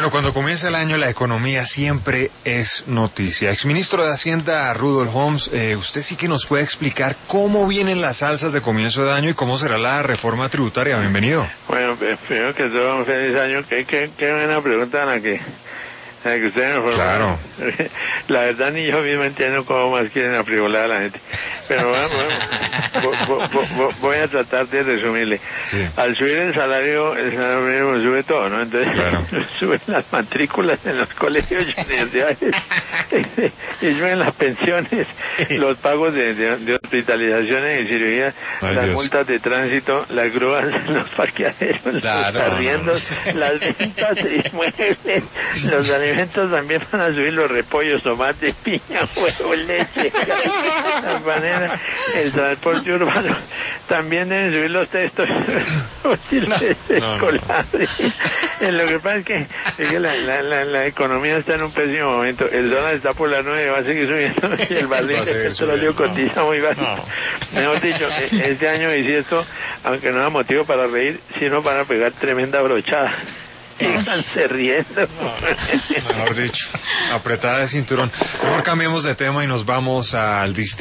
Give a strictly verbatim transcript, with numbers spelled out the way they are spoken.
Bueno, cuando comienza el año la economía siempre es noticia. Exministro de Hacienda Rudolf Homs, eh, usted sí que nos puede explicar cómo vienen las alzas de comienzo de año y cómo será la reforma tributaria. Bienvenido. Bueno, pues, primero que todo, un feliz año. Qué, qué, qué buena pregunta la que, la que ustedes me Claro. La verdad ni yo mismo entiendo cómo más quieren afrivolar a la gente. Pero bueno, bueno vo, vo, vo, voy a tratar de resumirle. Sí. Al subir el salario, el salario mínimo sube todo, ¿no? Entonces claro. suben las matrículas en los colegios y universidades, y suben las pensiones, los pagos de, de, de hospitalizaciones y cirugía, Ay, las Dios. multas de tránsito, las grúas, los parqueaderos, Claro, los arriendos, no, no. las ventas de inmuebles, los alimentos también van a subir, los repollos, tomates, piña, huevo, leche, las bananas, el transporte urbano, también deben subir los textos útiles escolares. Lo que pasa es que, es que la, la, la, la economía está en un pésimo momento, el dólar está por las nueve, va a seguir subiendo, y el barril de petróleo cotiza muy bajo. No. Mejor dicho, este año bisiesto, aunque no da motivo para reír, sino para pegar tremenda brochada. Síganse riendo. No, mejor dicho, apretada de cinturón. Mejor cambiemos de tema y nos vamos al distrito.